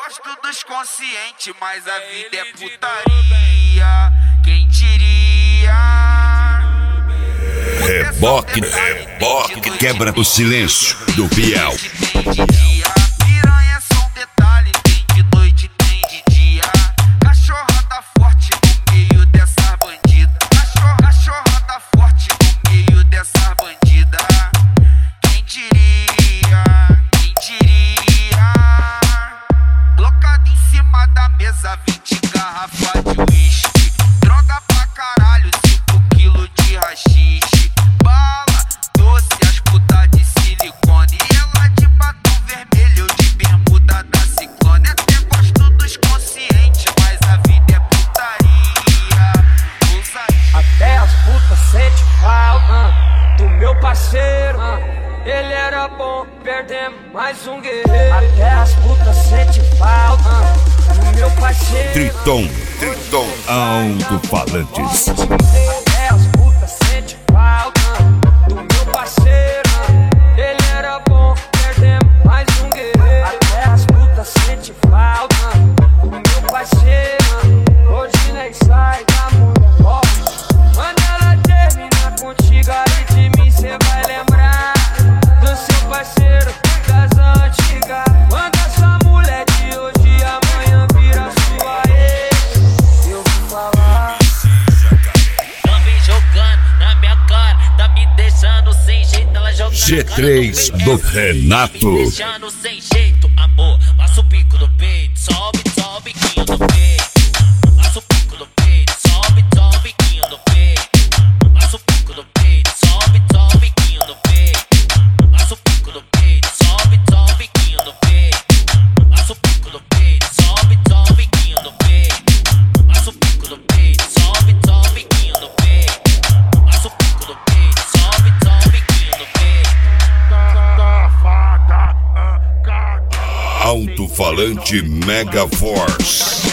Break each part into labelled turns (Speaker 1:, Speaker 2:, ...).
Speaker 1: gosto dos conscientes, mas a vida é putaria. Quem diria?
Speaker 2: Reboque que quebra o silêncio do Biel.
Speaker 1: Piranha é só um detalhe, tem de noite, tem de dia. Cachorrada forte no meio dessas bandidas. Cachorrada forte no meio dessas bandidas. Quem diria? Quem diria? Colocado em cima da mesa, 20 garrafas de uísque. Droga pra caralho, 5 quilos de haxixe. Bala, doce, as putas de silicone. E ela de batom vermelho, de bermuda da Ciclone. Até gosto dos conscientes, mas a vida é putaria.
Speaker 3: Até as putas sente falta do meu parceiro. Ele era bom, perdemos mais um guerreiro. Até as putas sente falta do meu parceiro.
Speaker 2: Triton Alto-Falantes.
Speaker 3: Até as putas sente falta do meu parceiro. Ele era bom, perdemos mais um guerreiro. Até as putas sente falta do meu parceiro. Hoje nem sai da mulher. Quando ela termina contigo, aí de mim cê vai lembrar do seu parceiro das antigas. Quando essa mulher de hoje amanhã vira sua ex, eu vou falar.
Speaker 4: Tá me jogando na minha cara, tá me deixando sem jeito. Ela joga
Speaker 2: G3 do Renato.
Speaker 4: me deixando sem jeito, amor. Passa o pico no peito, sobe, sobe, biquinho no peito. Passa o pico no peito, sobe, sobe, biquinho no peito. Passa o pico no peito, sobe, sobe, biquinho no peito. Passa o pico no peito, sobe, sobe, biquinho no peito. Passa o pico no peito, sobe, sobe, biquinho no peito. Passa o pico no peito, sobe, sobe, biquinho no peito. Passa o pico no peito, sobe, sobe, biquinho no peito.
Speaker 2: Alto-Falante Mega Force.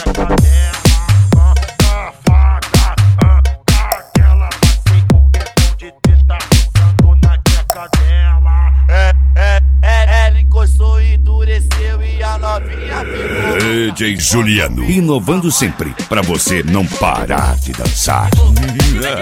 Speaker 5: Ela encostou e endureceu e a novinha ficou.
Speaker 2: DJ Juliano, inovando sempre pra você não parar de dançar.